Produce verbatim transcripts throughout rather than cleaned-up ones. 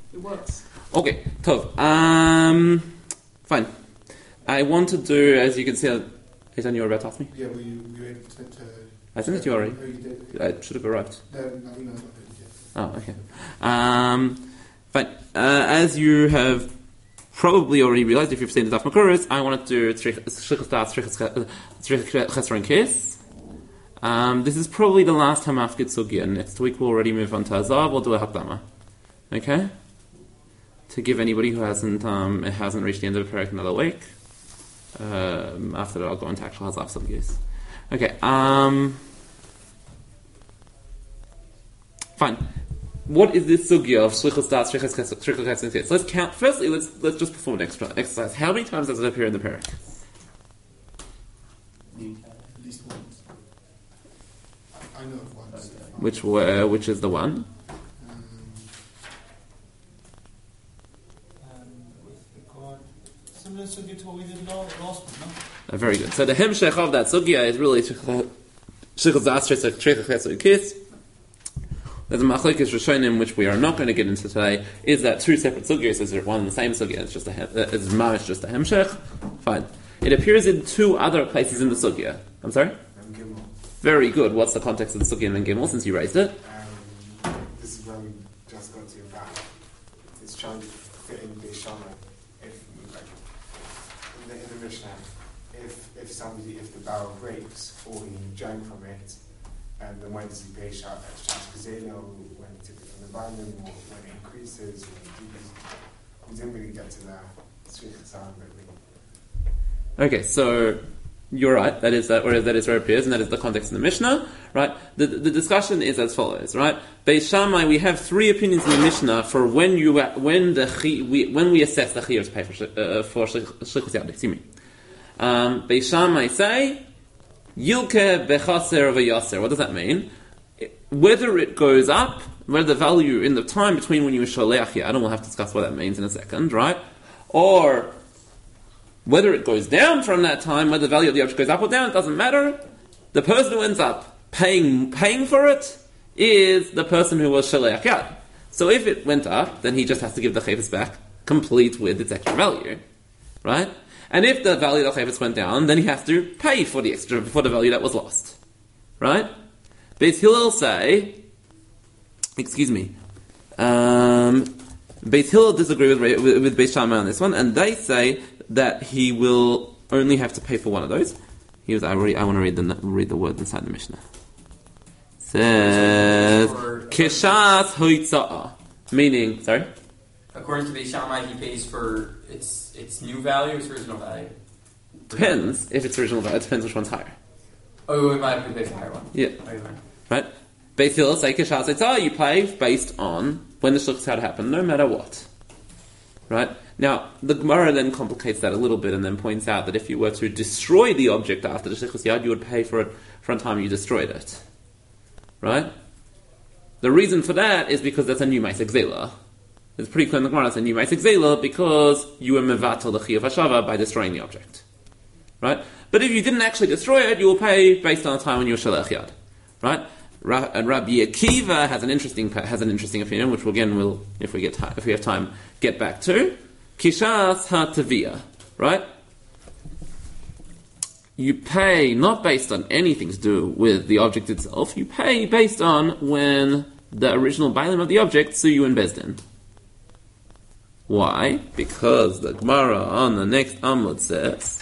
It works. Okay, Tov. Um, fine. I want to do, as you can see, is that you were about to ask me? Yeah, were you, were you able to... to I sent it to you already. Oh, you did? I should have arrived. No, no, no, no, not yet. Oh, okay. Um, fine. Uh, as you have probably already realized, if you've seen the Daf Makuris, I want to do Shlichus Das, Shlichus Chesron Kiss. Um, this is probably the last Hamafkid Sugya. Next week we'll already move on to Azav. We'll do a Hakdama. Okay? To give anybody who hasn't um, hasn't reached the end of the parak another week. Um, after that, I'll go into actual Hazav Sugyas. Okay. Um, fine. What is this sugya of shlichus das, shlichus chesed? Let's count. Firstly, let's let's just perform an extra exercise. How many times does it appear in the parak? At least once. I know of once. Which uh, which is the one? Um, Similar sugya to what we did last week, no? Uh, very good. So the hemshech of that sugya is really shlichus das, shlichus chesed kiss. There's a machlekes rishonim which we are not going to get into today. Is that two separate sugyas? Is there one and the same sugya? It's just a hem, uh, it's mamish just a hemshech. Fine. It appears in two other places in the sugya. I'm sorry. Very good. What's the context of the sugya in Gimel since you raised it? Um, this is where we just got to about. It's trying to fit in Beishama. If like, in the, in the Mishnah, if if somebody if the barrel breaks or he drank from it. And then when does he pay Shas Kazeno, when it took it from the binding, or when it increases, when it decreases? We didn't really get to that. Okay, so you're right. That is that, or that is where it appears, and that is the context in the Mishnah, right? The the discussion is as follows, right? Beis Shammai, we have three opinions in the Mishnah for when you when the we when we assess the chiyuv to pay for uh, for shlichus yad. Excuse me. Um, Beis Shammai say. Yilke bechaser v'yaser. What does that mean? Whether it goes up, whether the value in the time between when you were sholeach yad, and we'll have to discuss what that means in a second, right? Or whether it goes down from that time, whether the value of the object goes up or down, it doesn't matter. The person who ends up paying paying for it is the person who was sholeach yad. So if it went up, then he just has to give the chayvus back, complete with its extra value, right? And if the value of the chayvus went down, then he has to pay for the extra, for the value that was lost. Right? Beis Hillel say, excuse me, um, Beis Hillel disagree with, with, with Beis Shammai on this one, and they say that he will only have to pay for one of those. He was, I, already, I want to read the, read the word inside the Mishnah. It says, Kishas hoitza'a. Meaning, sorry? According to Beis Shammai, he pays for its its new value or its original value? Depends if it's original value. It depends which one's higher. Oh, we might have to pay for the higher one. Yeah. Okay. Right? Beis Hillel say Kishas hoitza'a, you pay based on when the shlichus had happened, no matter what. Right? Now, the Gemara then complicates that a little bit and then points out that if you were to destroy the object after the shlichus yad, you would pay for it from the time you destroyed it. Right? The reason for that is because that's a new Maaseh Gzeila. It's pretty clear in the Gemara, it's a new Maaseh Gzeila because you were mevatel the chiyuv hashava by destroying the object. Right? But if you didn't actually destroy it, you will pay based on the time when you were shalech yad. Right? Ra- and Rabbi Akiva has an interesting has an interesting opinion, which we'll, again will, if we get time, if we have time, get back to. Kishas ha-taviyah. Right? You pay not based on anything to do with the object itself. You pay based on when the original bailim of the object sue you in Bezdin. Why? Because the Gemara on the next Amud says,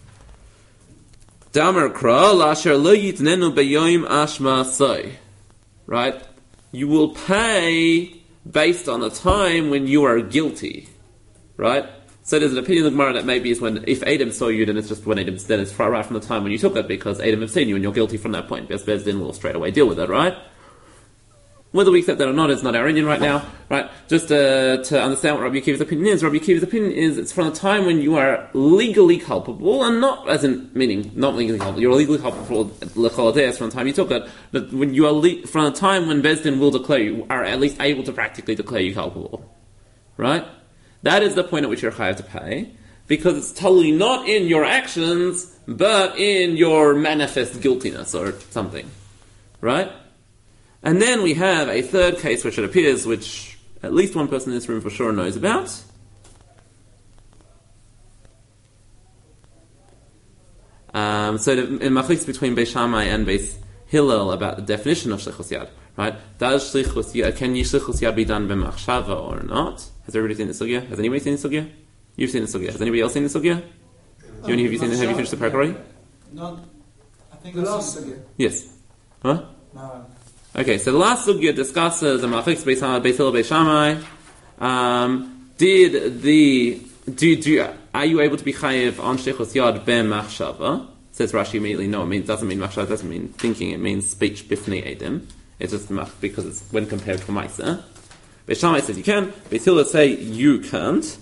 Damar kra lasher lo yitnenu beyoim ashma soy. Right? You will pay based on the time when you are guilty. Right? So there's an opinion of the Gemara that maybe is when, if Adam saw you, then it's just when Adam, then it's right from the time when you took it, because Adam have seen you and you're guilty from that point, because Bezdin will straight away deal with it, right? Whether we accept that or not is not our opinion right now, right? Just uh, to understand what Rabbi Akiva's opinion is, Rabbi Akiva's opinion is it's from the time when you are legally culpable, and not as in, meaning, not legally culpable, you're legally culpable l'choladeus from the time you took it, but when you are, le- from the time when Bezdin will declare you, are at least able to practically declare you culpable. Right? That is the point at which you're chayav to pay, because it's totally not in your actions, but in your manifest guiltiness or something. Right? And then we have a third case which it appears, which at least one person in this room for sure knows about. Um, so the, in machlokes between Beis Shammai and Beis Hillel about the definition of shlichus yad, right? Does shlichus yad, can shlichus yad be done b'machshava or not? Has everybody seen the sugya? Has anybody seen the sugya? You've seen the sugya. Has anybody else seen the sugya? Oh, Yoni, have you seen? Have you finished the parak already? No, I think The I've last seen- sugya. Yes. Huh? No. Okay, so the last sugya discusses the machlokes Beis Hillel, Beis Hillel, Beis Shammai. Um, did the do do are you able to be chayiv on shlichus yad b'machshava? Says Rashi immediately, no, it means doesn't mean machshava, doesn't mean thinking, it means speech bifnei edim. It's just mach because it's when compared to ma'isa. Beis Shammai says you can. Beis Hillel say you can't.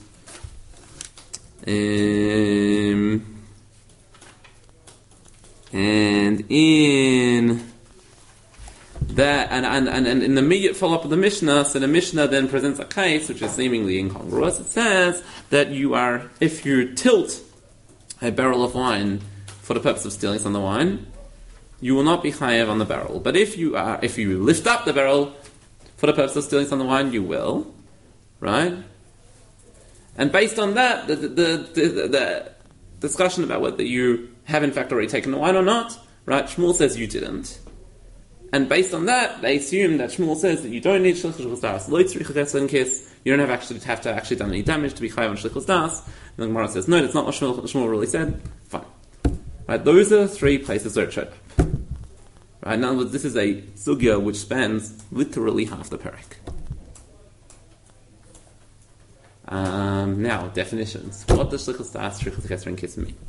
Um, and in that, and, and, and, and in the immediate follow-up of the Mishnah, so the Mishnah then presents a case which is seemingly incongruous. It says that you are, if you tilt a barrel of wine for the purpose of stealing some of the wine, you will not be chayev on the barrel. But if you are, if you lift up the barrel for the purpose of stealing some of the wine, you will, right? And based on that, the, the, the, the, the discussion about whether you have in fact already taken the wine or not, right? Shmuel says you didn't. And based on that, they assume that Shmuel says that you don't need shlichus das, lo tzricha gesed kiss. You don't have actually have to actually done any damage to be chayav on shlichus das. And the Gemara says no, that's not what Shmuel, Shmuel really said. Fine, right? Those are three places where it showed up. Right? In other words, this is a sugya which spans literally half the parak. Um, now definitions. What does shlichus das, shlichus gesed and kiss mean?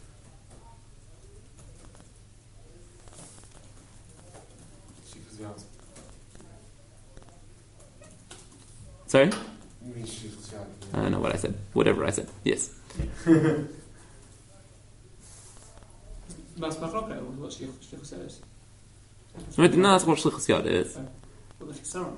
Sorry? You mean shlichus yad? I don't know what I said. Whatever I said. Yes. Mas machloka, what shlichus says. So I didn't ask what shlichus yad is. What the Kisaron.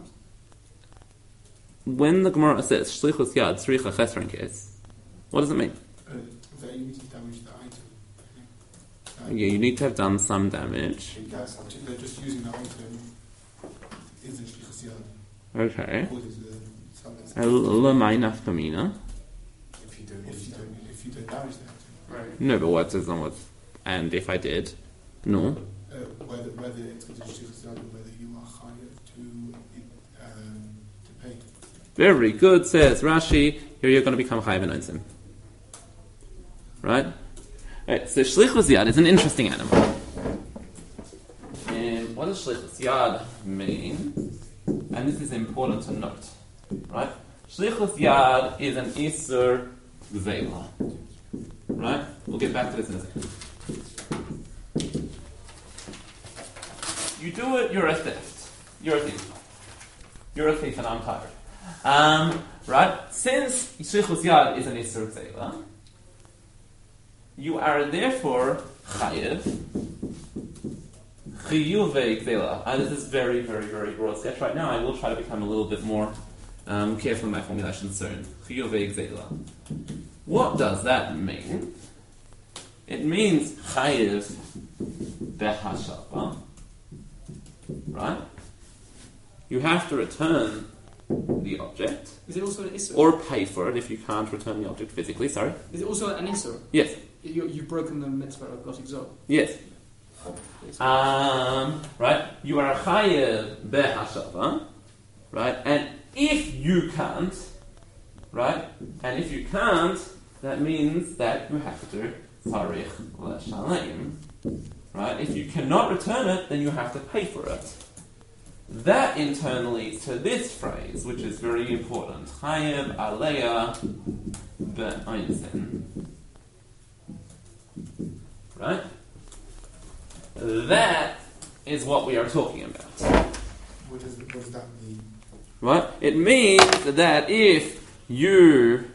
When the Gemara says shlichus yad tzricha chesron kes, what does it mean? Uh, that you need to damage the item. Uh, Yeah, you need to have done some damage. yeah, subject- they're just using the item isn't shlichus yad. Okay. Causes the something. L'may nafkamina. If you do, If you don't, if you don't damage the item, Right. No, but what does on what? And if I did, no. uh, whether whether it's considered shlichus yad or whether you are chayav to um, to pay. Very good, says Rashi. Here you're going to become chayav and onsim. Right? Right. So shlichus yad is an interesting animal. And what does shlichus yad mean? And this is important to note. Right? Shlichus yad is an isur gzeila. Right? We'll get back to this in a second. You do it, you're a theft. You're a thief. You're a thief and I'm tired. Um, right? Since shlichus yad is an isur gzeila, you are therefore chayiv chiyuvei gzeila. And this is very, very, very broad sketch right now. I will try to become a little bit more um, careful in my formulation soon. Chiyuvei gzeila. What does that mean? It means chayiv behashava. Right? You have to return the object, Is it also an Isur? or pay for it if you can't return the object physically. Sorry. Is it also an Isur? Yes. You, you've broken the mitzvah of Gotik Zor. Yes. Um, right? You are chayev behashava, right? And if you can't, right? And if you can't, that means that you have to tzarich l'shalem, right? If you cannot return it, then you have to pay for it. That in turn leads to this phrase, which is very important. Chayev aleya be'einsin. Right? That is what we are talking about. What does what does that mean? Right? It means that if you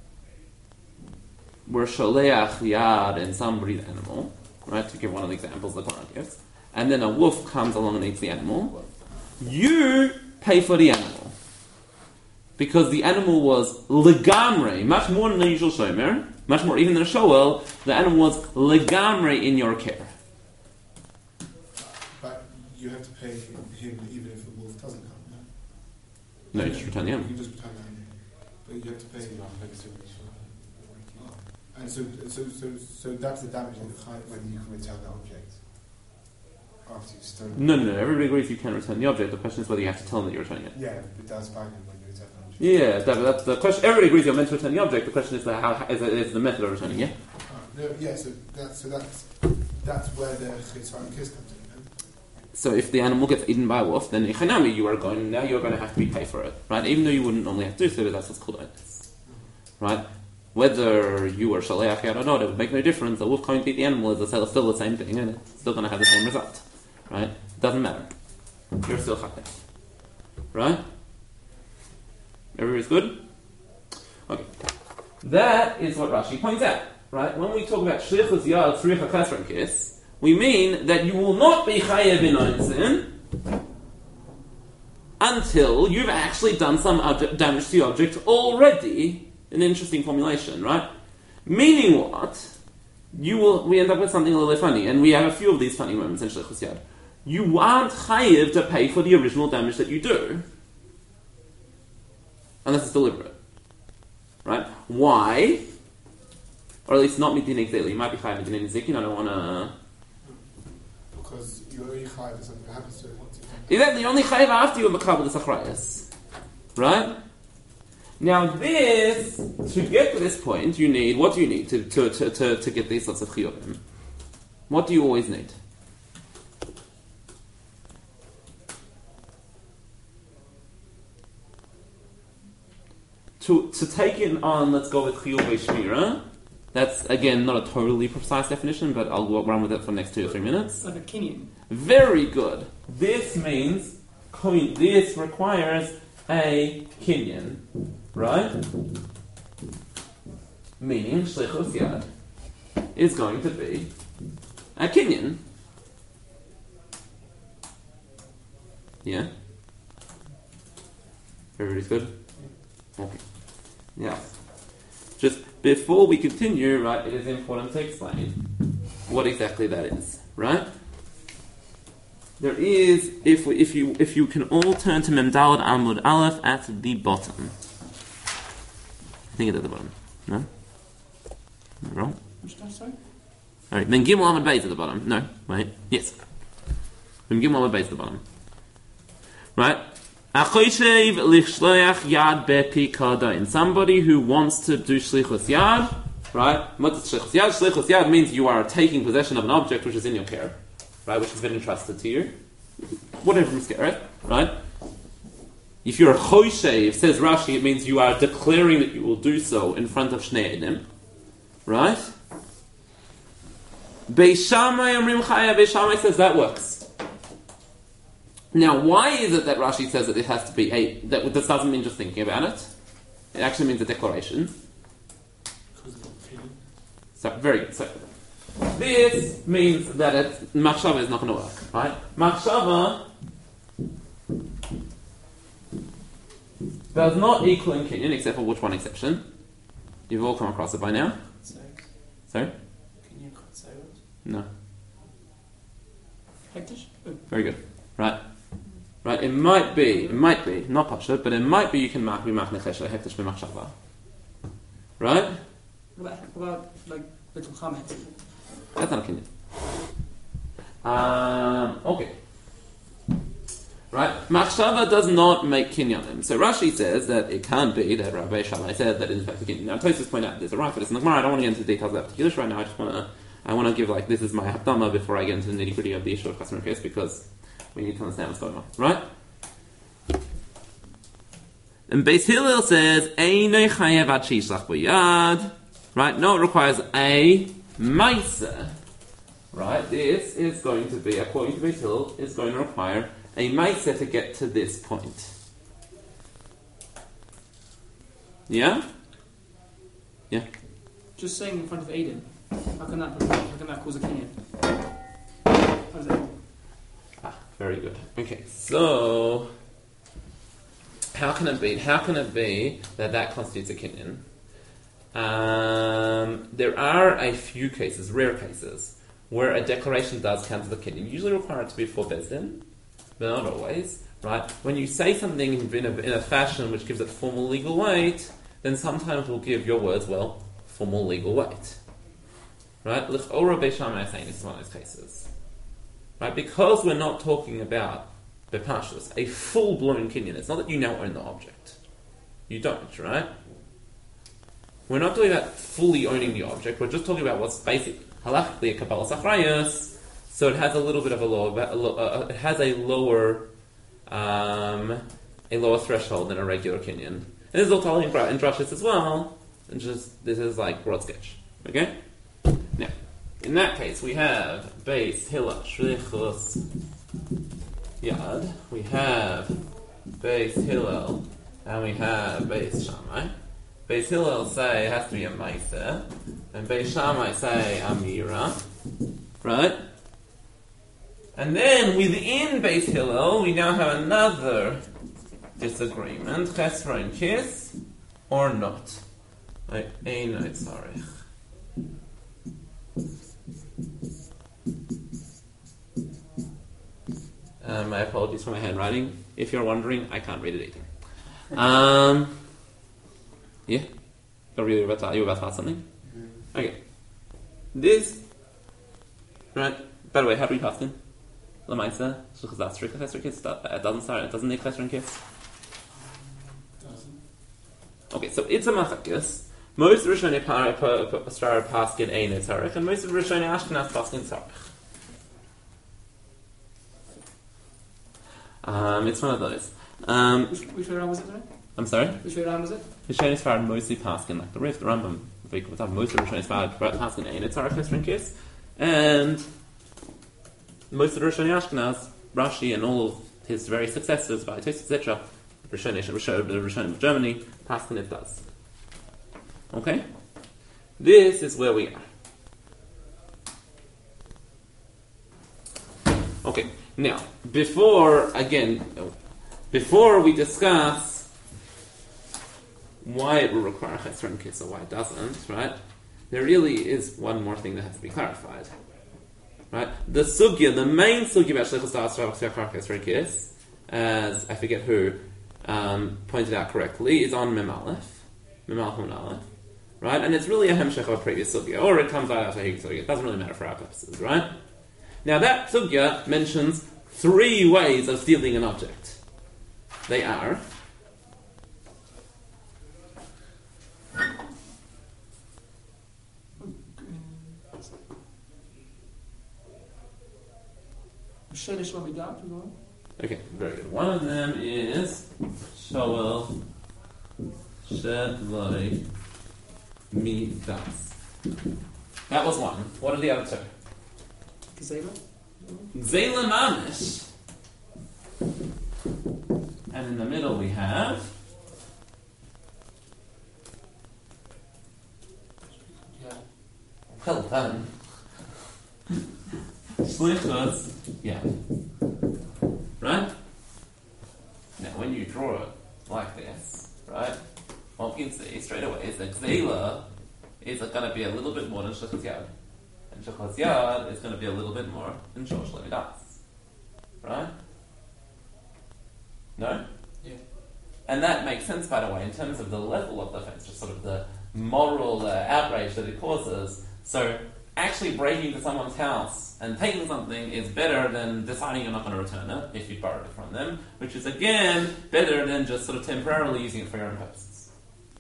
were sholeach yad in some breed animal, right, to give one of the examples the Quran gives, and then a wolf comes along and eats the animal, you pay for the animal. Because the animal was legamre, much more than a usual shomer, much more even than a shoel, the animal was legamre in your care. But you have to pay him even if the wolf doesn't come. No, you just return the You animal. can just return the animal. But you have to pay. And so, so, so, so that's the damage in the chayav. Whether you can return the object after you've stolen it. No, no, no. Everybody agrees you can return the object. The question is whether you have to tell them that you're returning it. Yeah, it does bang him when you return the object. Yeah, that, that's the question. Everybody agrees you're meant to return the object. The question is the how is, it, is the method of returning. Yeah. Uh, no, yeah, so that's so that's that's where the chitzar and kiss comes in. Then. So if the animal gets eaten by a wolf, then ichanami, you are going now. You're going to have to be paid for it, right? Even though you wouldn't normally have to do so, but that's what's called oinus, right? Whether you are shaleach yad or not, it would make no difference. A wolf coming to eat the animal is still the same thing, and it's still going to have the same result, right? It doesn't matter. You're still chayav, right? Everybody's good? Okay. That is what Rashi points out, right? When we talk about shlichus yad tzricha chesron kis, we mean that you will not be chayav in oinsin until you've actually done some object, damage to the object already. An interesting formulation, right? Meaning what? You will. We end up with something a little bit funny, and we have a few of these funny moments in shlichus yad. You aren't chayav to pay for the original damage that you do, unless it's deliberate, right? Why? Or at least not midin exeli. You might be chayav midin zikin. I don't want to. Because you're only chayav if something happens to it once. Exactly. You're only chayav after you have makabel the sachrayas, right? Now, this, to get to this point, you need, what do you need to, to, to, to, to get these sorts of chiyuvim? What do you always need? To, to take it on, let's go with chiyuv shmira. That's, again, not a totally precise definition, but I'll walk around with it for the next two or three minutes. Like a kinyan. Very good. This means, this requires a kinyan. Right? Meaning, shlichus yad is going to be a kinyan. Yeah? Everybody's good? Okay. Yeah. Just before we continue, right, it is important to explain what exactly that is, right? There is, if we, if you if you can all turn to Memdalad Amud Aleph at the bottom. I think it's at the bottom. No? Am I wrong? Which one, sorry? Alright, then Gimel Amud Beis at the bottom. No, wait. Yes. Then Gimel Amud Beis at the bottom. Right? Achoshev lichshloach yad bepikadain. Somebody who wants to do shlichus yad, right? What is shlichus yad? Shlichus yad means you are taking possession of an object which is in your care, right? Which has been entrusted to you. Whatever you scare, right? If you're a choshev, says Rashi, it means you are declaring that you will do so in front of Shnei Edim. Right? Beis Shammai Omrim Chaya, Beis Shammai says that works. Now, why is it that Rashi says that it has to be a... that this doesn't mean just thinking about it? It actually means a declaration. Because of the opinion. So, very good. So, this means that it, machshava is not going to work. Right? Machshava does not equal in Kinyan, except for which one exception? You've all come across it by now. Sorry? Can you cut sales? No. Hektish? Very good. Right. Right, it might be, it might be, not Pasha, but it might be you can mark b'mach nechesha, hektish b'mach shava. Right? What about, what about like, little comments? That's not a Kinyan. Um, okay. Right? Machshava does not make kinyanim. So Rashi says that it can't be that Rabbi Shammai said that it is in fact a kinyan. Now, Tosfos point out there's a right for this in the Gemara. I don't want to get into the details of that particular issue right now. I just want to, I want to give like this is my hafdama before I get into the nitty gritty of the issue of customer case because we need to understand what's going on. Right? And Beis Hillel says Einoi chayev ad sheishlach b'yad. Right? No, it requires a ma'aser. Right? This is going to be, according to Beis Hillel, is going to require a ma'aser to get to this point. Yeah? Yeah? Just saying in front of Aiden. How can that, how can that cause a kinyan? How does that? Ah, very good. Okay, so how can it be? How can it be that that constitutes a kinyan? Um, there are a few cases, rare cases, where a declaration does count as a kinyan. Usually require it to be for Bezdin, but not always. right? When you say something in a, in a fashion which gives it formal legal weight, then sometimes we'll give your words, well, formal legal weight. Right? L'ch'ora Beis Shammai is saying this is one of those cases. Right? Because we're not talking about bepashtus, a full-blown kinyan. It's not that you now own the object. You don't, right? We're not talking about fully owning the object. We're just talking about what's basic halachically a kabbalas achrayus. So it has a little bit of a lower, a lo, uh, it has a lower, um, a lower threshold than a regular kinyan. And this is all totally in drashis as well. And just this is like broad sketch. Okay. Now, in that case, we have Beis Hillel Shlichus Yad. We have Beis Hillel, and we have Beis Shammai. Beis Hillel say it has to be a Meiser, and Beis Shammai say Amira, right? And then within Beis Hillel, we now have another disagreement: Chesra and Kiss, or not? Like Ein Tzarich. Um, my apologies for my handwriting. If you're wondering, I can't read it either. Um, yeah? Are you about to, are you about to ask something? Mm-hmm. Okay. This, right, by the way, how do we pass in? Lamaisa, Shulchazastri, Chesser Kiss, it doesn't start, it doesn't need Chesser and Kiss? Doesn't. Okay, so it's a Machakis. Most of the Rishonim Pastra Paskin Ein Tzarech, and most of the Rishonim Ashkenaz Paskin Tzarech. Um, it's one of those. Um, which, which way around was it, sorry? I'm sorry? Which way around was it? Rishonim Sfarad mostly Paskin, like the Rif, the Rambam, the Vikot, most of the Rishonim Sfarad Paskin Ein Tzarech, Chesron Kiss, and most of the Rishonim Ashkenaz, Rashi, and all of his very successors, Vaitis, et cetera, Rishonim, Rishonim, the Rishonim of Germany, Paskin it does. Okay? This is where we are. Okay, now, before, again, before we discuss why it will require Chesron and Kiss or why it doesn't, right, there really is one more thing that has to be clarified. Right? The sugya, the main sugya about Shlichus Da'asra Chesron and Kiss, as I forget who um, pointed out correctly, is on Mem Aleph. Mem Aleph Mem Aleph. Right? And it's really a hemshech of a previous sugya, or it comes out after Higg sugya. It doesn't really matter for our purposes, right? Now that sugya mentions three ways of stealing an object. They are okay, very good. One of them is Shoel Sheloi Midas. That was one. What are the other two? Zayla? Zayla Mamish. And in the middle we have Yeah. well done. Shlichus, yeah. Right? Now when you draw it like this, right, what you can see straight away is that Zayla is going to be a little bit more than Shlichus Yad. And Shlichus Yad is going to be a little bit more than Shosh Lemidas. Right? No? Yeah. And that makes sense, by the way, in terms of the level of the offense, just sort of the moral uh, outrage that it causes. So, actually breaking into someone's house and taking something is better than deciding you're not going to return it if you borrowed it from them, which is, again, better than just sort of temporarily using it for your own purposes.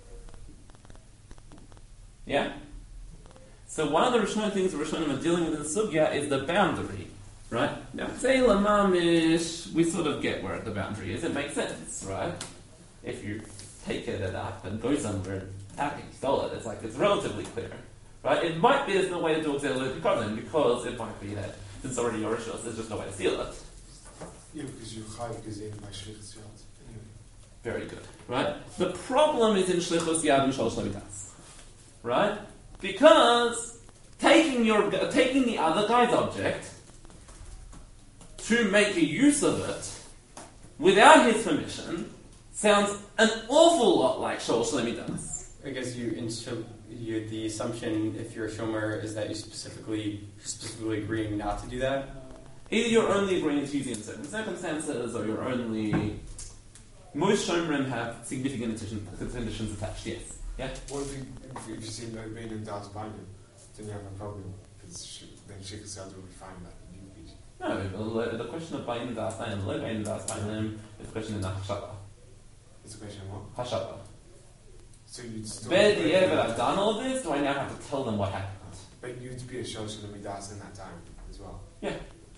Yeah? So one of the Rishonim things the Rishonim are dealing with in the Sugya is the boundary. Right? Now, say Lamamish, we sort of get where the boundary is. It makes sense, right? If you take it up and go somewhere after you stole it, it's like, it's relatively clear. Right? It might be there's no way to do Xelah B'Kodin, because it might be that since it's already yours, there's just no way to steal it. Yeah, because you chayv gesehen by Shlichus Yad. Anyway. Very good. Right? The problem is in Shlichus Yad and Shosh Lemidas. Right? Because taking your taking the other guy's object to make a use of it without his permission sounds an awful lot like Shosh Lemidas. I guess you, in Shom, you, the assumption, if you're a shomer, is that you specifically specifically agreeing not to do that. Either you're only agreeing to using in certain circumstances, or you're only... Most Shomrim have significant conditions, conditions attached, yes. Yeah? What if you, if, if you seem like being in Das Binding, then you have a problem, because then Sheikh Saad will be fine that you beach. No, the, the question of Bain Das Binding and low Bain Das Binding is a question in the Hashaba. It's a question of what? Hashaba. So you'd still... Where the yeah, but I've done all this, do I now have to tell them what happened? But you'd be a Shosh and Das in that time as well. Yeah.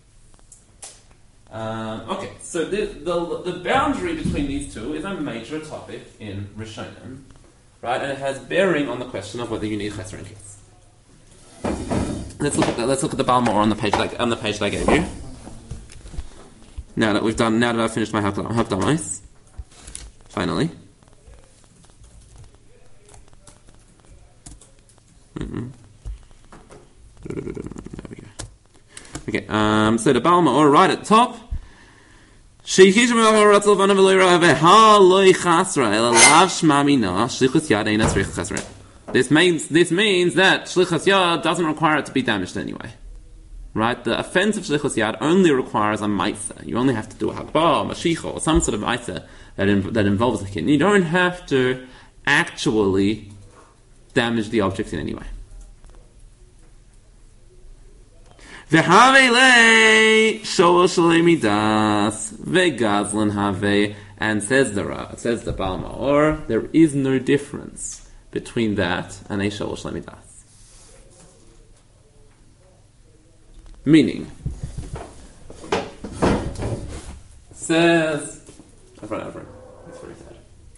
Um, okay, so the, the the boundary between these two is a major topic in Rishonim, right? And it has bearing on the question of whether you need Chesron Kiss. Let's look at that. Let's look at the Baal Ma'or on the page that on the page that I gave you. Now that we've done, now that I've finished my Hakdamos, finally. Mm-hmm. There we go. Okay, um, so the Baal Ma'or right at the top. This means this means that Shlichus Yad doesn't require it to be damaged anyway. Right? The offense of Shlichus Yad only requires a Maisa. You only have to do a Hakbar, or Mashicha, or some sort of Maisa that, in, that involves a kid. You don't have to actually damage the object in any way. V'havei shoel shalei midas ve'gazlan havei, and says the Ra, says the Baal Ma'or, there is no difference between that and a shoel shalei midas. Meaning, says, I've run over. It's very sad.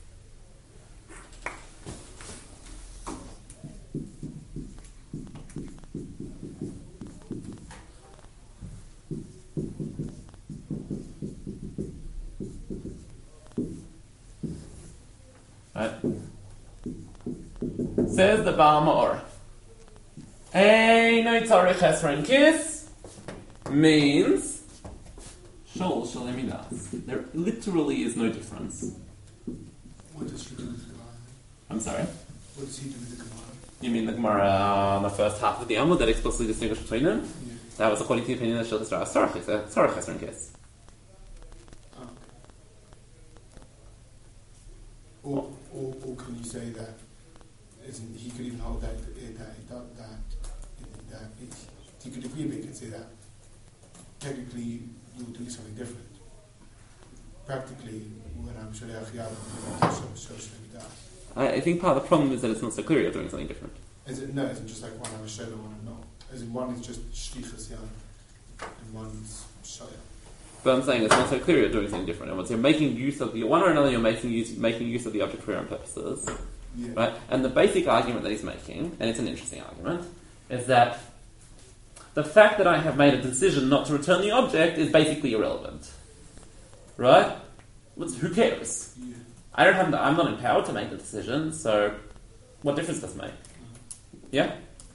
Right. Says the Baal Ma'or, Ein Tzarich Chesron Kiss means Shol Shalei Midas. There literally is no difference. What does he do with the Gemara? I'm sorry? What does he do with the Gemara? You mean the Gemara on the first half of the Amud that explicitly distinguished between them? Yeah. That was according to the opinion of Shul Tzarich Chesron Kiss. Oh, okay. Or, or, or can you say that isn't, he could even hold that that that that, that it, he could agree with it and say that technically you're doing something different. Practically, when I'm Shaliach Yad, I'm so so so I, I think part of the problem is that it's not so clear you're doing something different. Is it no? Is it just like one I'm a Shaliach, one I'm not? As in one is just Shlichus Yad, and one's Shaliach. But I'm saying it's not so clear you're doing something different. Once you're making use of the one or another, you're making use making use of the object for your own purposes, Yeah. right? And the basic argument that he's making, and it's an interesting argument, is that the fact that I have made a decision not to return the object is basically irrelevant, right? What's, who cares? Yeah. I don't have. The, I'm not empowered to make the decision, so what difference does it make? Yeah.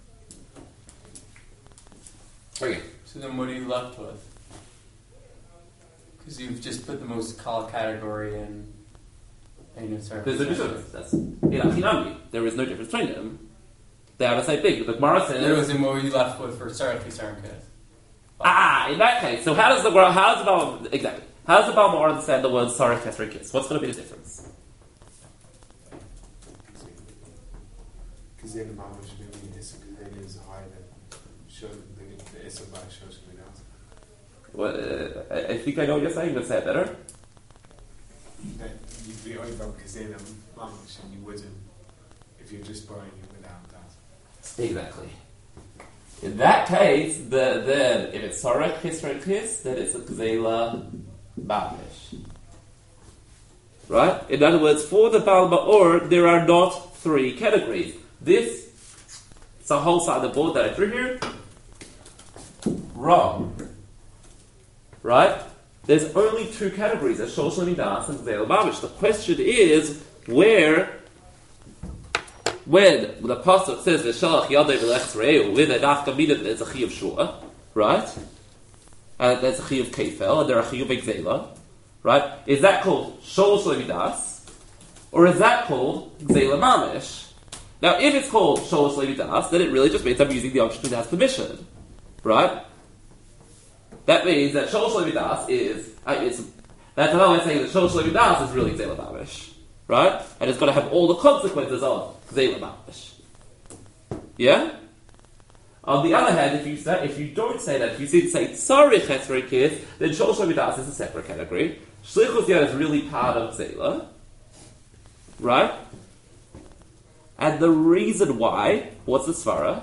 Okay. So then what are you left with? Because you've just put the most call category in. And you know, There's no difference. That's Hinami. There is no difference between them. They are the same thing. The Gemara says. There was what were you left with for Sarah Sarah Ah, in that case, so how does the Gemara? How does the Baal exactly? How does the Baal Ma'or understand the word Sarah Kesser Kiss? What's going to be the difference? Because then the Mama should be this, because then is higher than show the Issa by shows me out. Well, uh, I I think I know what you're saying. Let's say it better. That you'd be over because then the Mama should you wouldn't if you're just buying it without that. Exactly. In that case, the, then if it's Sarah Kesser Kiss, then it's a Gzela Bamish. Right? In other words, for the Baal Ma'or, there are not three categories. This, it's a whole side of the board that I drew here. Wrong. Right? There's only two categories, a Shol Shalei Midas and Gzela Bamish. The question is, where, when the pasuk says, V'shalach yadei v'lech tzre'eu, with a dafka midah, there's a chiyuv shua, right? And there's a chiyuv kefel, and there are chiyuv gzela, right? Is that called Shol Shalei Midas, or is that called Gzela Mamish? Now, if it's called Shol Shalei Midas, then it really just means I'm using the object without permission, right? That means that Shol Shlo Midas is, uh, it's, that's another way of saying that Shol Shlo Midas is really Gzela Mamish. Right? And it's got to have all the consequences of Gzela Mamish. Yeah? On the other hand, if you say, if you don't say that, if you say Tzarich Esrei Kis, then Shol Shlo Midas is a separate category. Shlichus Yad is really part of Gzela. Right? And the reason why, what's the svara?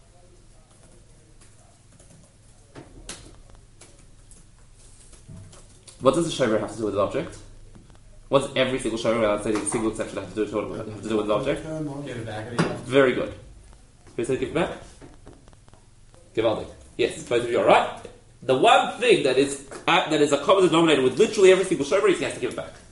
What does the shomer have to do with the object? What does every single shomer, without saying a single exception, have to do, have to do with the object? Give it back. Give Very good. Who said give it back? Givaldi. Yes, both of you are right. The one thing that is uh, that is a common denominator with literally every single shomer is he has to give it back.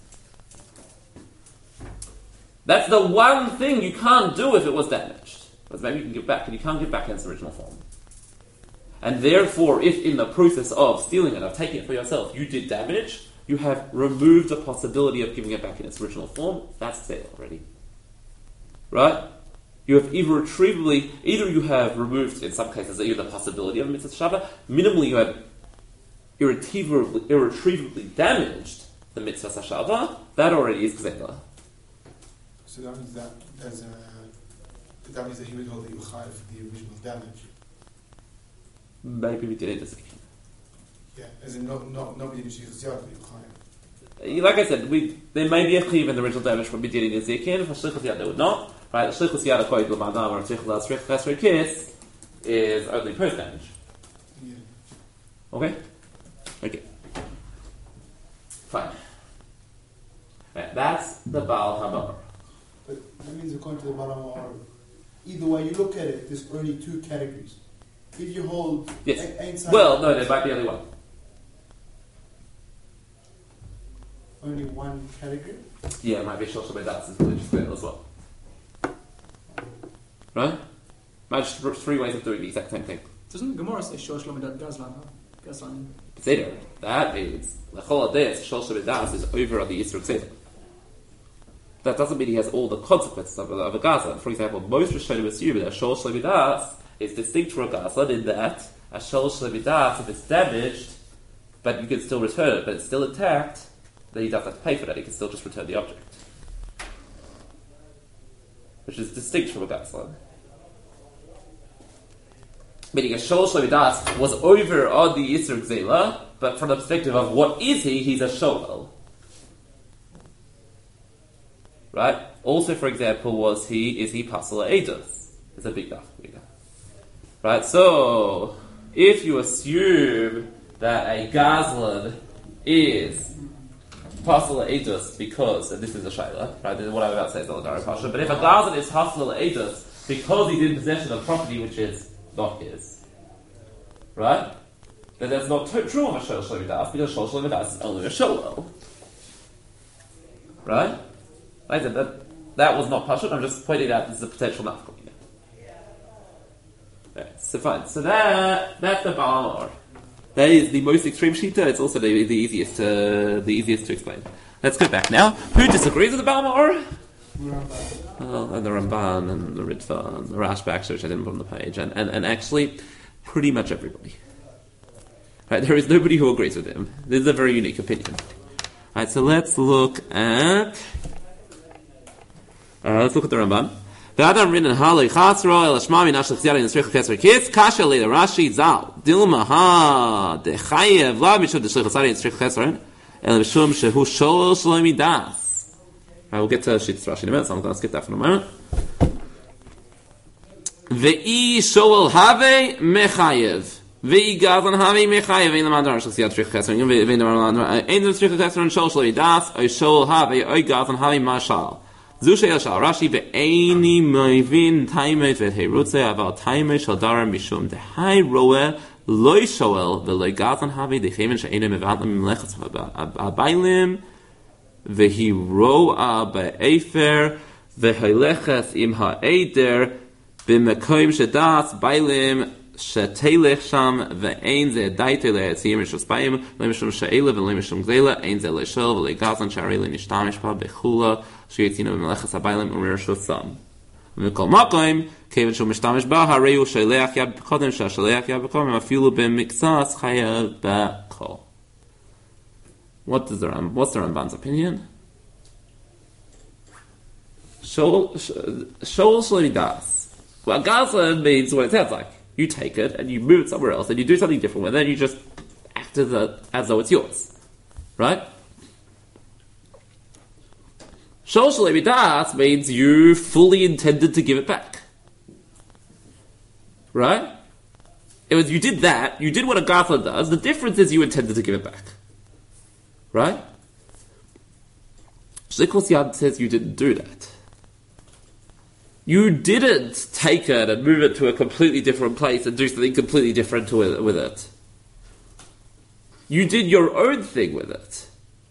That's the one thing you can't do if it was damaged. Because maybe you can give it back, and you can't give it back in its original form. And therefore, if in the process of stealing it, of taking it for yourself, you did damage, you have removed the possibility of giving it back in its original form. That's there already. Right? You have either retrievably, either you have removed, in some cases, either the possibility of a mitzvah shava, minimally you have irretrievably, irretrievably damaged the mitzvah shava, that already is gzela. So that means that there's a, that means that he would hold that you chayav for the original damage. Maybe we did it as a Yeah, as in no, no, nobody did Shlichus Yad, but you chayav. Like I said, we there may be a chiv in the original damage from B'dirin Yezikin, for Shlichus Yad there would not. Right, the Shlichus Yad according to the Madam or Tzich L'Asrich Chesrei Kis is only post damage. Yeah. Okay? Okay. Fine. Right, that's the Baal HaMamar. But that means according to the Baal HaMamar, either way you look at it, there's only two categories. If you hold... Yes. A- inside Well, no, there might be only one. Only one category? Yeah, it might be Shosha Bedas is religious clear as well. Right? Might just three ways of doing the exact same thing. Doesn't Gemara say Shosh Lomidad Gazlan? Gazlan. Seder. That means Lechol Ades Shosha Bedas is over on the Yisro Seder. That doesn't mean he has all the consequences of a, of a Gaza. For example, most Rishonim assume that Shosha Bedas is distinct from a Gaza in that a Shosha Bedas, if it's damaged, but you can still return it, but it's still intact, then he doesn't have to pay for that. He can still just return the object, which is distinct from a Gaza. Meaning a Shol Shlomidas was over on the Yisr Gzela, but from the perspective of what is he, he's a Sholel. Right? Also, for example, was he, is he Pasala Eidos? It's a big enough. Right? So, if you assume that a Gazlan is Pasala Eidos because, and this is a Shaila, right? What I'm about to say is not a direct Pasha, but if a Gazlan is Pasala Eidos because he's in possession of property which is not his, right? Then that's not t- true of a Shol Shlomidas, because Shol Shlomidas is only a Sholel. Right? Like I said, that, that was not Pashut, I'm just pointing out this is a potential nafka. Right, so fine. So that that's the Baal. That is the most extreme Shita, it's also the, the easiest to, the easiest to explain. Let's go back now. Who disagrees with the Baal Ma'or? Well, and the Ramban and the Ritva and the Rashbak, which I didn't put on the page, and, and, and actually, pretty much everybody. Right, there is nobody who agrees with him. This is a very unique opinion. Right, so let's look at uh, let's look at the Ramban. The Adam written Halei Chasro El Shmami Nashach Ziyad in Tzrich Kesser Kis Kasha Leila Rashi Zal Dilma Ha Dechayev La Mishum Deshlich Chasari in Tzrich Kesser El Mishum Shehu Shol Shlomi Das. I will get to Shit's Rashi in a minute, so I'm going to skip that for a moment. Ve'i Shol Have Mechayev Ve'i Gazan Have Mechayev Ve'i Lamad Nashach Ziyad Tzrich Kesser Ve'i Lamad Ein Tzrich Kesser and Shol Shlomi Das Oy Shol Have Oy Gazan Have Mashal Zushay Yashal Rashi ve'eini moivin taimet ve'heirutze aval taimet shal dara mishum dehai roeh loy shoel ve'loy gazan havi dechemen she'enem mevatlam mlechatz habaylim ve'hi roa be'efer ve'haileches im ha'eder b'mekoim shedas baylim shetelech sham ve'ein ze daite le'etzim mishus bayim le'mishum she'ele ve'le'mishum gzela ein ze le'shel ve'le'gazan sha'arei le'nishtamish pa b'chula Sheitzino b'melechas habaylim u'rishos sam. ומכל מקום, כיוון שהוא משתמש בה, הרי הוא שולח יד קודם שהשולח יד קודם, אפילו במקצת חייב בכל. What does the Ram, what's the Ramban's opinion? Shol Sholi Das. Well, Gaza means what it sounds like. You take it and you move it somewhere else and you do something different with it and you just act as, a, as though it's yours. Right? Shol Sholi Das means you fully intended to give it back. Right? It was you did that, you did what a Gaza does, the difference is you intended to give it back. Right? Shlichus Yad says you didn't do that. You didn't take it and move it to a completely different place and do something completely different to it, with it. You did your own thing with it.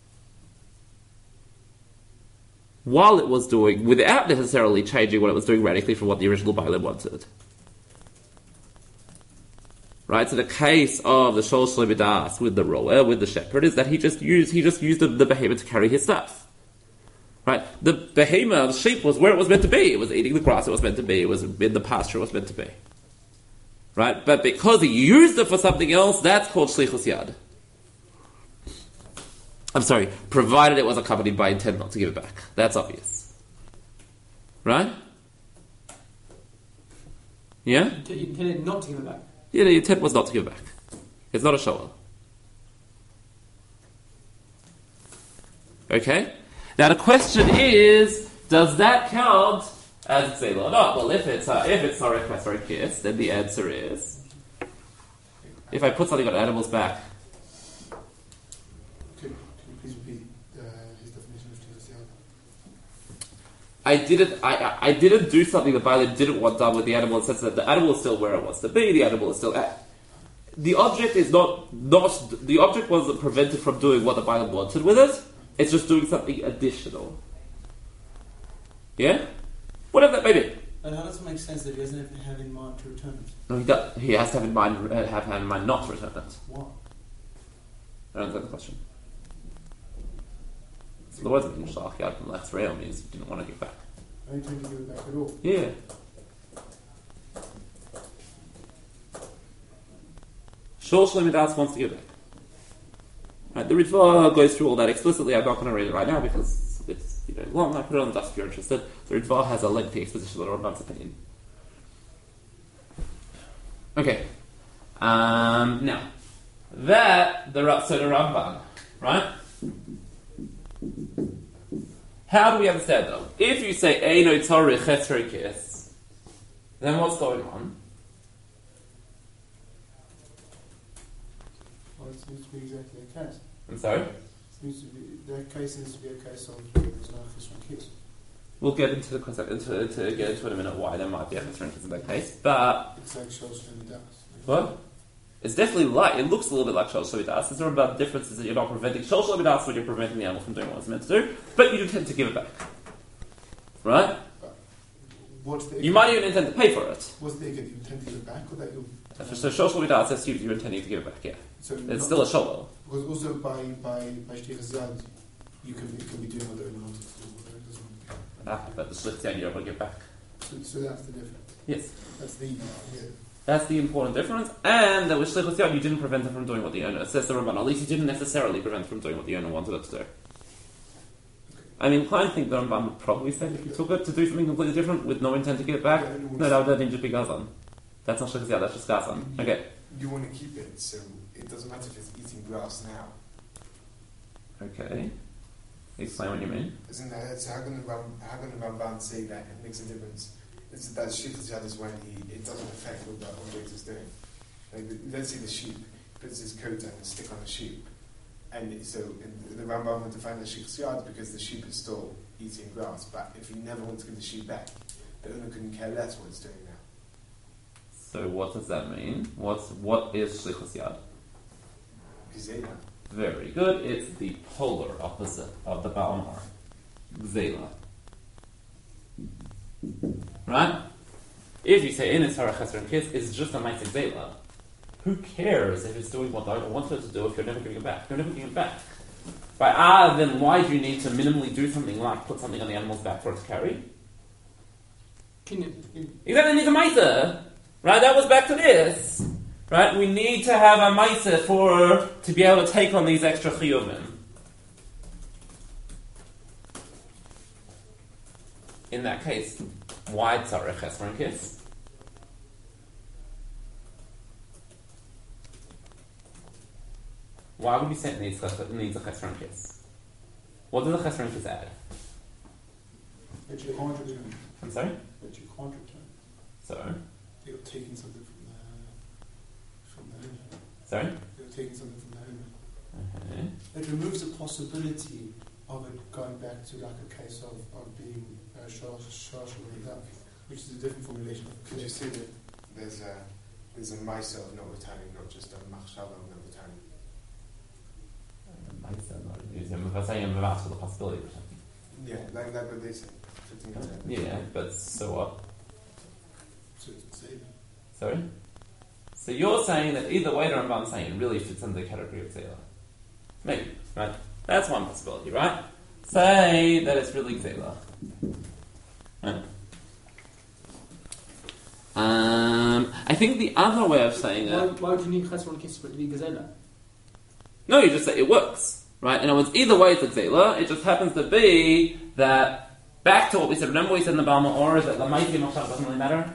While it was doing, without necessarily changing what it was doing radically from what the original Bailam wanted. Right, so the case of the Shol Shlebidas with the rower, with the shepherd, is that he just used he just used the, the behemoth to carry his stuff. Right, the behemoth, the sheep, was where it was meant to be. It was eating the grass it was meant to be. It was in the pasture it was meant to be. Right, but because he used it for something else, that's called Shlichus Yad. I'm sorry, provided it was accompanied by intent not to give it back. That's obvious. Right? Yeah? You intended not to give it back. Yeah, the intent was not to give back. It's not a shoal. Okay? Now the question is, does that count as Zela or not? Well, if it's uh, if it's Sarek Sarek Kiss, then the answer is, if I put something on animal's back. Could, could you please repeat uh, his definition of Shlichus Yad? I didn't. I, I I didn't do something that Bailam didn't want done with the animal. In the sense that the animal is still where it wants to be. The animal is still at. The object is not not. The object wasn't prevented from doing what the Bailam wanted with it. It's just doing something additional. Yeah, whatever that may be. And how does it make sense that he doesn't have, have in mind to return it? No, he does, he has to have in mind uh, have in mind not to return it. Why? I don't understand the question. So the words of Shalach Yad from last rail means you didn't want to give back. I intend to give it back at all. Yeah. Shol Shlemidas wants to give back. Right, the Ritva goes through all that explicitly. I'm not going to read it right now because it's you know long. I put it on the dust if you're interested. The Ritva has a lengthy exposition of the Rambam's opinion. Okay. Um, now, that the so the Rambam, right? How do we understand though? If you say Eino Tzorich Chetzrikis, then what's going on? Well, it seems to be exactly the case. I'm sorry? It seems to be, that case seems to be a case of there's no Chesron Kiss. We'll get into the concept, into, into get into in a minute why there might be a Chetzrikis in that case, but It's like Shol Shlebidas. what? It's definitely like, it looks a little bit like Shol Shlebidas. There's no about differences that you're not preventing Shol Shlebidas when you're preventing the animal from doing what it's meant to do, but you do tend to give it back. Right? What's the You might even intend to pay for it. What's the ikad? You intend to give it back, or that you? So Shol Shlebidas says you, you're intending to give it back, yeah. So It's not- still a Shol. Because also by by by Shlichus Yad, you can you can be doing what the owner wanted to do. What it doesn't want to do. Ah, but the Shlichus Yad you don't want to give back. So, so that's the difference. Yes. That's the yeah. That's the important difference, and that with Shlichus Yad you didn't prevent it from doing what the owner says the Ramban. At least you didn't necessarily prevent it from doing what the owner wanted it to do. I'm inclined to think the Ramban would probably say if you took it to do something completely different with no intent to give it back, no, that would then just be Gazan. That's not Shlichus Yad, that's just Gazan. Okay. You want to keep it, so it doesn't matter if it's eating grass now. Okay. Explain what you mean. Isn't that so? How can the Ram, how can the Ramban say that it makes a difference? It's that Shlichus Yad is when he it doesn't affect what the object is doing. Like the, let's say the sheep puts his coat and stick on the sheep, and so in, the Rambam would define the Shlichus Yad because the sheep is still eating grass. But if he never wants to give the sheep back, the owner couldn't care less what it's doing now. So what does that mean? What's what is Shlichus Yad? Gzela. Very good. It's the polar opposite of the Baal Mar. Gzela. Right? If you say in its Sarah Chesron Kiss, it's just a nice Gzela. Who cares if it's doing what the owner wanted it to do if you're never giving it back? You're never giving it back. Right? Ah, then why do you need to minimally do something like put something on the animal's back for it to carry? Kinyan. Exactly, needs a Maisa. Right, that was back to this. Right, we need to have a Maisa for, to be able to take on these extra chiyuvim. In that case, why tzarech chesron kiss? Why would we say it needs, needs a chesron kiss? What does a chesron kiss add? That you can't return. I'm sorry? That you can't return. So? You're taking something from the from the owner. Sorry? You're taking something from the owner. Okay. It removes the possibility of it going back to like a case of, of being uh, shash up, Which is a different formulation of Could you see that there's a there's a Maisa of not returning, not just a Machshava of not returning? If I say I'm about for the possibility or something. Yeah, like like what they say. fifteen percent. Yeah, but so what? So it's the same. Sorry? So you're saying that either way the Ramban's saying it really fits under the category of Zela. Maybe, right? That's one possibility, right? Say that it's really Zela. Right? Um, I think the other way of saying Why, it... why would you need chesron kiss for it to be gazela? No, you just say it works, right? In other words, either way it's a Zela, it just happens to be that, back to what we said, remember we said in the Baal Ma'or is that the Maiti Machshav doesn't really matter?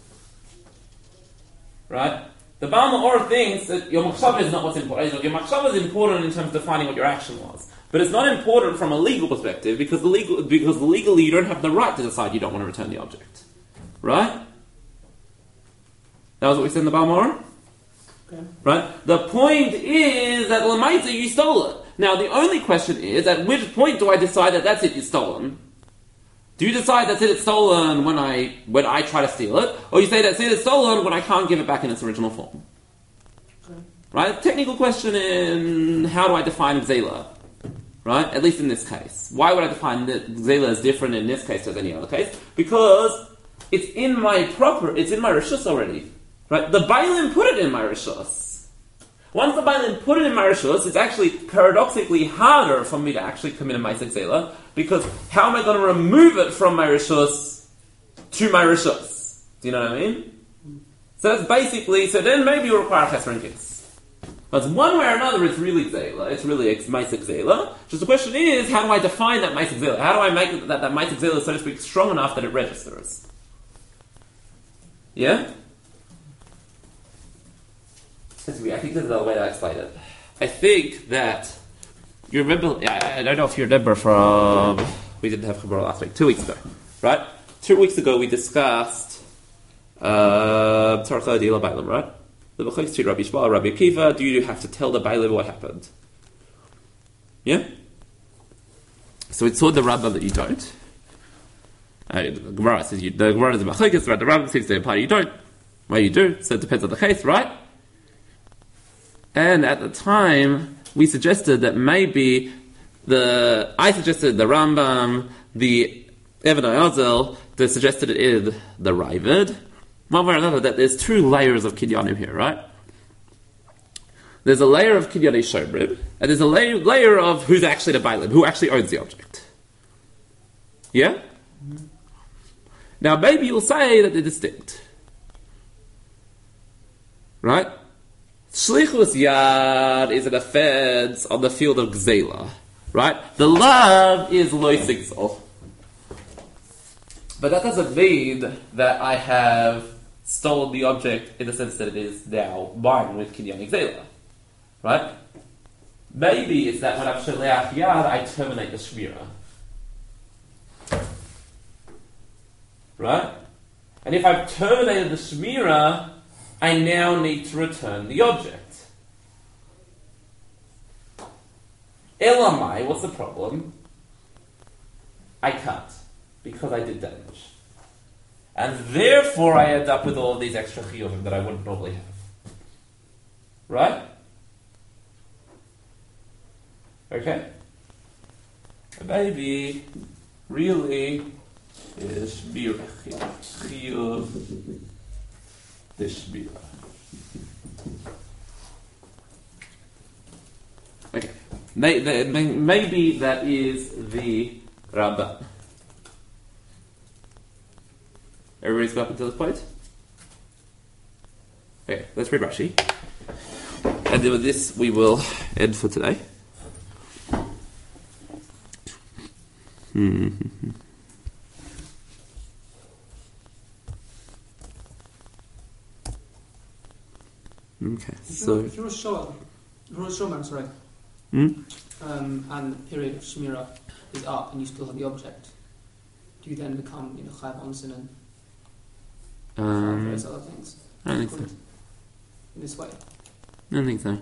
Right? The Baal Ma'or thinks that your Machshav is not what's important. Your Machshav is important in terms of defining what your action was. But it's not important from a legal perspective because the legal, because legally you don't have the right to decide you don't want to return the object. Right? That was what we said in the Baal Ma'or? Okay. Right? The point is that Lamaita, you stole it. Now the only question is, at which point do I decide that that's it, it's stolen? Do you decide that's it, it's stolen when I when I try to steal it? Or you say that's it, it's stolen when I can't give it back in its original form? Okay. Right? Technical question in how do I define Zela? Right? At least in this case. Why would I define that Zela is different in this case to any other case? Because it's in my proper, it's in my Rishus already. Right? The Bailim put it in my Rishus. Once the Bailim put it in my Rishus, it's actually paradoxically harder for me to actually commit a Maisek Zela, because how am I going to remove it from my Rishus to my Rishus? Do you know what I mean? So that's basically, so then maybe you require a Chesron Kiss. But one way or another, it's really Zela. It's really Maisek Zela. Just the question is, how do I define that Maisek Zela? How do I make it that that Maisek Zela is, so to speak, strong enough that it registers? Yeah? I think this is the way to explain it. I think that you remember. I, I don't know if you remember from we didn't have Chabura last week, two weeks ago, right? Two weeks ago we discussed Tzarcha Adila Bailam, right? The B'chayis to Rabbi Shmuel, Rabbi Akiva. Do you have to tell the Bailam what happened? Yeah. So it's told the Rambam that you don't. Uh, the Gemara says you. The Gemara is the B'chayis, right? The Rambam seems to imply you don't. Well, you do. So it depends on the case, right? And at the time, we suggested that maybe the I suggested the Rambam, the Even HaYazel, they suggested it is the Raavad. One way or another, that there's two layers of Kinyanim here, right? There's a layer of Kinyanei Shomrim, and there's a layer, layer of who's actually the Bailim, who actually owns the object. Yeah? Mm-hmm. Now, maybe you'll say that they're distinct. Right? Shlichus Yad is an offense on the field of Gzela. Right? The love is Lo Sigzol. But that doesn't mean that I have stolen the object in the sense that it is now mine with Kinyan Gzela. Right? Maybe it's that when I'm Shleach Yad, I terminate the Shmira. Right? And if I've terminated the Shmira, I now need to return the object. Elamai, what's the problem? I can't, because I did damage. And therefore I end up with all of these extra chiyuvim that I wouldn't normally have. Right? Okay? A baby really is shmira chiyuv. This shmira. Okay. Maybe that is the Ramban. Everybody's got up until this point? Okay, let's read Rashi. And with this, we will end for today. Hmm. Okay, If so. you're, if you're a shower, if you're a showman, sorry, Hmm? um, and the period of Shemira is up and you still have the object, do you then become, you know, Chayav Onsen and Um, various other things? I don't think so. In this way? I don't think so.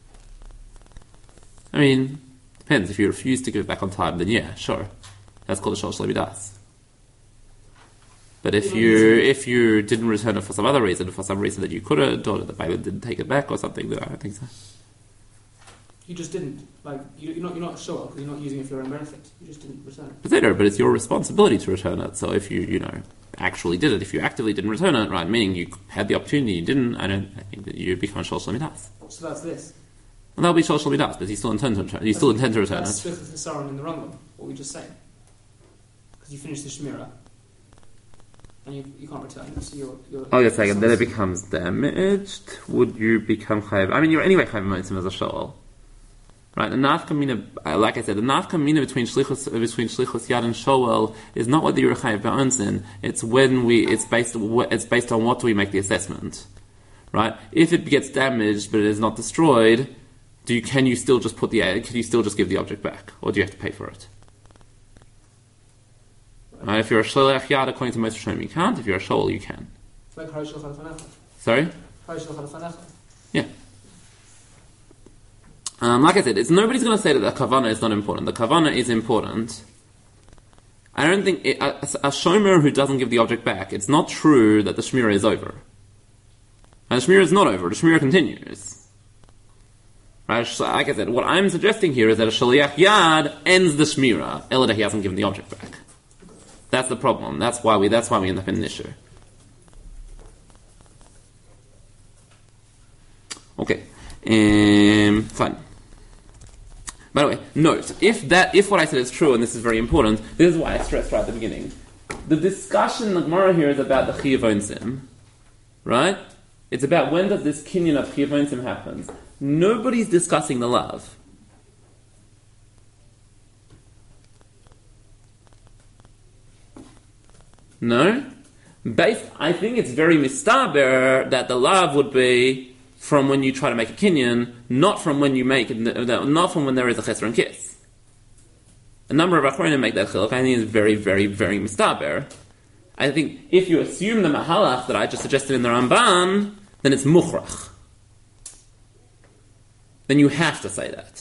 I mean, depends. If you refuse to give it back on time, then yeah, sure. That's called a Shol Shlevi Das. But if you if you didn't return it for some other reason, for some reason that you could have, or that the Bailam didn't take it back or something, then I don't think so. You just didn't. Like, you, you're not you're not a shower because you're not using it for your own benefit. You just didn't return it. But later, but it's your responsibility to return it. So if you, you know, actually did it, if you actively didn't return it, right, meaning you had the opportunity, you didn't, I don't I think that you become a Shol Shlevi Das. So that's this. Well, that'll be Shol Shlevi Das, but you still intend to return you still intend to return That's it. Shlichus Hasaron in the Rambam, what we just said. Because you finished the Shemira. And you, you can't return, so you're... you're Oh, you're saying, and then it becomes damaged. Would you become chayav? I mean, you're anyway chayav moitzim as a shoal, right? The nafkamina, like I said, the nafkamina between shlichus between shlichus yad and shoal is not whether you're chayav ba'onsin. It's when we. It's based. It's based on what do we make the assessment, right? If it gets damaged but it is not destroyed, do you can you still just put the can you still just give the object back, or do you have to pay for it? Right, if you're a Sholech Yad, according to most Rishonim, you can't. If you're a Shol, you can. It's like Hari Shulchan Afanecha. Sorry? Hari Shulchan Afanecha. Yeah. Um, like I said, it's nobody's going to say that the Kavanah is not important. The Kavanah is important. I don't think... It, a, a Shomer who doesn't give the object back, it's not true that the Shmira is over. And the Shmira is not over. The Shmira continues. Right? So, like I said, what I'm suggesting here is that a Shaliach Yad ends the Shmira, ela that he hasn't given the object back. That's the problem. That's why we. That's why we end up in an issue. Okay, um, fine. By the way, note if that if what I said is true, and this is very important, this is why I stressed right at the beginning. The discussion in the Gemara here is about the Chiyuv Onsim, right? It's about when does this kinyan of Chiyuv Onsim happens. Nobody's discussing the love. No? Based, I think it's very mistaber that the lav would be from when you try to make a kinyan, not from when you make it, not from when there is a chesron kiss. A number of achronim make that chiluk. I think it's very, very, very mistaber. I think if you assume the mahalach that I just suggested in the Ramban, then it's mukhrach. Then you have to say that.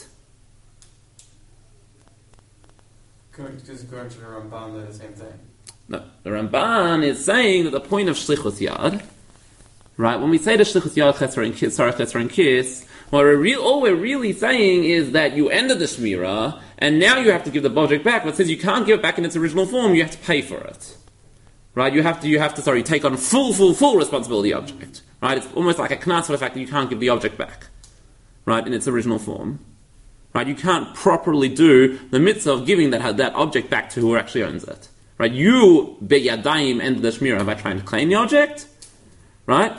Because according to the Ramban, they're the same thing. No, the Ramban is saying that the point of Shlichus Yad, right, when we say the Shlichus Yad, Chesar and Kiss, Sarah Chesar and Kiss, what we're re- all we're really saying is that you ended the Shmira, and now you have to give the object back, but since you can't give it back in its original form, you have to pay for it. Right, you have to, you have to, sorry, take on full, full, full responsibility of the object. Right, it's almost like a knas for the fact that you can't give the object back. Right, in its original form. Right, you can't properly do the mitzvah of giving that, that object back to who actually owns it. Right, you beyadayim end the shmira by trying to claim the object, right?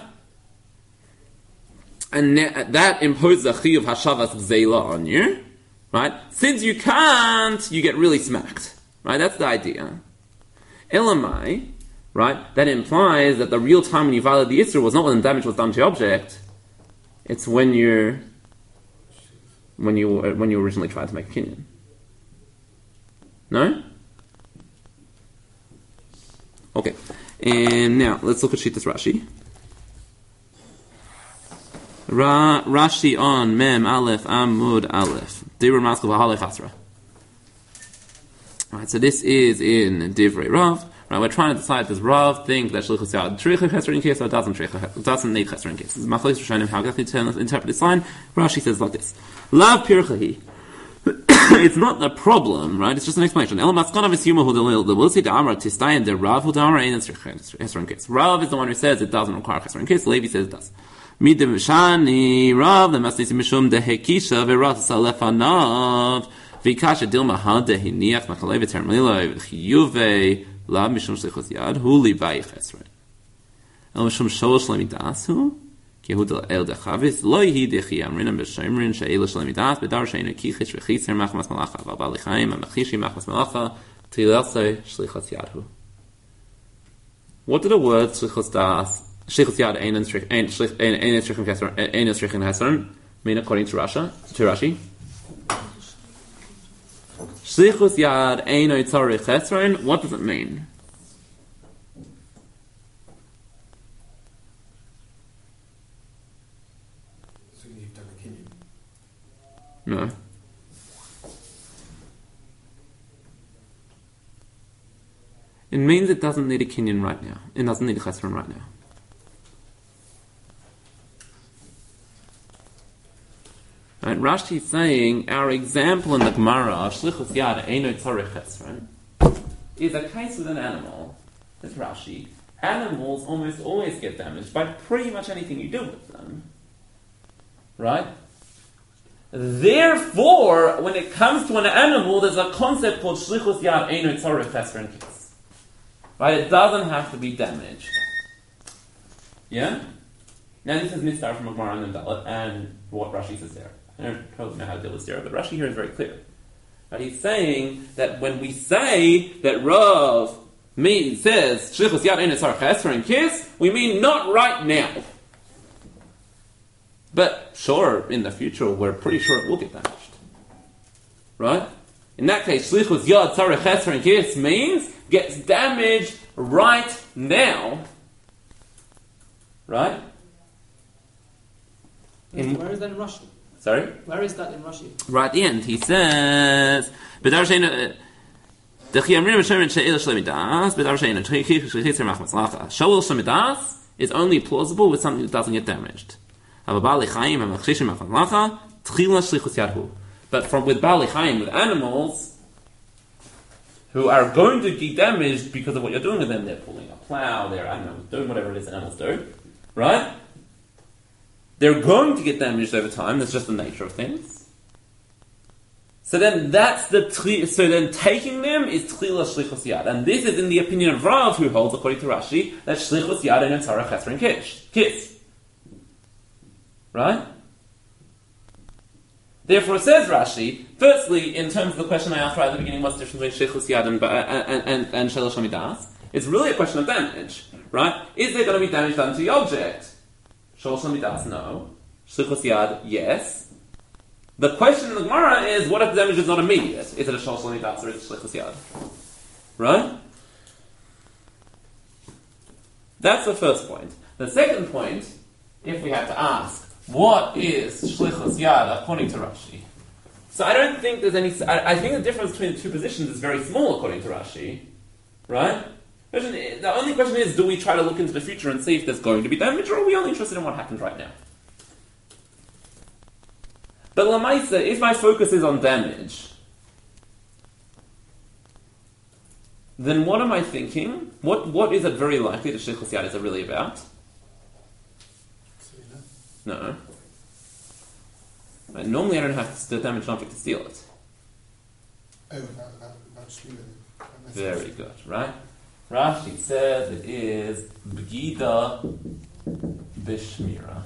And ne- that imposes a chiyuv hashavas gzeila on you, right? Since you can't, you get really smacked, right? That's the idea. Elamai, right? That implies that the real time when you violated the Isra was not when the damage was done to the object; it's when you're when you when you originally tried to make a kinyan. No. Okay, and now let's look at Shittas Rashi. Ra- Rashi on Mem Aleph Amud Aleph. Divrei Maskal V'Halei Chasra. Right, so this is in Divrei Rav. Right, we're trying to decide does Rav think that Shlichus Yad Tricha Chesar in case or doesn't Tricha doesn't need Chesar in case. This is Machlokes Rishonim how exactly to interpret this line. Rashi says like this: Lav Pirchahi. It's not a problem, right? It's just an explanation. Rav is the one who says it doesn't require chesron kiss. Levi says it does. Midemshani Rav the masnis mishum dehekisha ve'ratas alefanav v'kasha dilma hadehiniach machalev termiloi chiyuve La mishum shlichus yad hu li bayi chesron. El mishum shol shlemidas hu Yehuda el dechavis lo yihi dechi amrin b'shomrin she'elu shlemidas b'dar she'enu kichish v'chitzer machmas malacha v'bali chaim v'machishi machmas malacha tilelse shlichus yadhu. What do the words shlichus das, shlichus yad ein strichen chesron, ein strichen chesron mean according to Rashi? To Rashi, shlichus yad ein tzarich chesron. What does it mean? So you've done a kinyan. No. It means it doesn't need a kinyan right now. It doesn't need a chesron right now. Right, Rashi is saying our example in the Gemara of shlichus yad eino tzarich chesron is a case with an animal. That's Rashi. Animals almost always get damaged by pretty much anything you do with them. Right? Therefore, when it comes to an animal, there's a concept called shlichus yad eino tzarich chesron kis. Right? It doesn't have to be damaged. Yeah? Now this is Mistar from Gemara and Dalet and what Rashi says there. I don't totally know how to deal with Sarah, but Rashi here is very clear. Right? He's saying that when we say that Rav me says shlichus yad ein tzarich chesron kis, we mean not right now. But sure, in the future, we're pretty sure it will get damaged. Right? In that case, shlichus yad tzarich chesron kis means gets damaged right now. Right? In, Where is that in Rashi? sorry? Where is that in Rashi? Right at the end, he says, "B'dar she'enu dechi amrim b'shomrin she'elu shlemidas, b'dar she'enu tchichi v'shlichitzer machmas malacha." Shol shlemidas is only plausible with something that doesn't get damaged. Bali chaim v'machshishim machmas malacha tchila shlichus yadhu. But from with bali chaim, with animals who are going to be damaged because of what you're doing with them, they're pulling a plow, they're I don't know, doing whatever it is animals do, right? They're going to get damaged over time. That's just the nature of things. So then that's the tri- so then taking them is tchila shlichus yad, and this is in the opinion of Rav, who holds according to Rashi that shlichus yad and tzarich chesron kish kiss, right? Therefore, says Rashi. Firstly, in terms of the question I asked right at the beginning, what's the difference between shlichus yad and and and, and shel shamidas? It's really a question of damage, right? Is there going to be damage done to the object? Shel shamidas, no. Shlichus yad, yes. The question in the Gemara is, what if the damage is not immediate? Is it a shel shamidas or is it shlichus yad? Right? That's the first point. The second point, if we have to ask, what is shlichus yad according to Rashi? So I don't think there's any. I, I think the difference between the two positions is very small according to Rashi, right? The only question is, do we try to look into the future and see if there's going to be damage, or are we only interested in what happens right now? But Lamaisa, if my focus is on damage, then what am I thinking? What what is it very likely that shlichus yad is really about? No. Right, normally I don't have to damage an object to steal it. Oh, that, that, that's true. Very good, right? Rashi says it is b'gida b'shmira.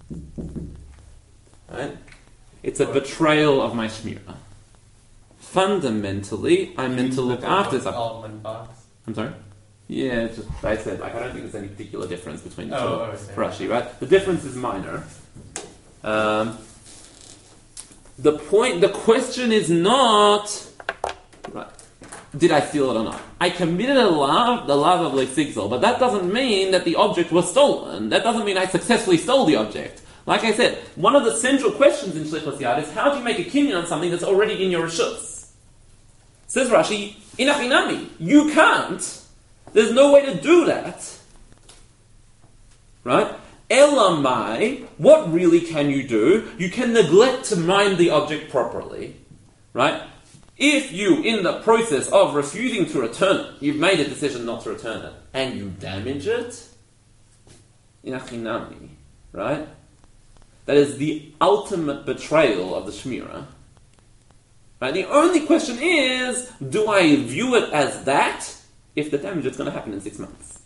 Right? It's a betrayal of my shmira. Fundamentally, I'm meant to look after something. I'm sorry? Yeah, it's just, I said, like, I don't think there's any particular difference between the Oh, two okay. for Rashi, right? The difference is minor. Um, the point, the question is not, right, did I steal it or not? I committed a lav, the lav of Leifzigzel, but that doesn't mean that the object was stolen. That doesn't mean I successfully stole the object. Like I said, one of the central questions in Shlichus Yad is how do you make a kinyan on something that's already in your rishus? Says Rashi, inachinami, you can't. There's no way to do that. Right? Elamai, what really can you do? You can neglect to mind the object properly. Right? If you, in the process of refusing to return it, you've made a decision not to return it, and you damage it, inachinami, right? That is the ultimate betrayal of the Shmira. Right? The only question is, do I view it as that, if the damage is going to happen in six months.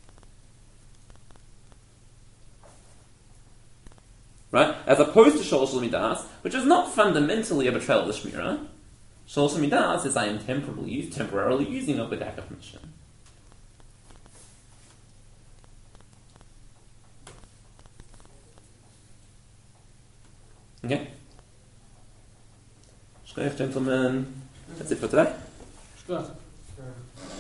Right? As opposed to Shol Shel Midas, which is not fundamentally a betrayal of the Shmira. Shol Shel Midas is I am temporarily, temporarily using it with lack of permission. Okay? Shkoyach, gentlemen. That's it for today. Shkot.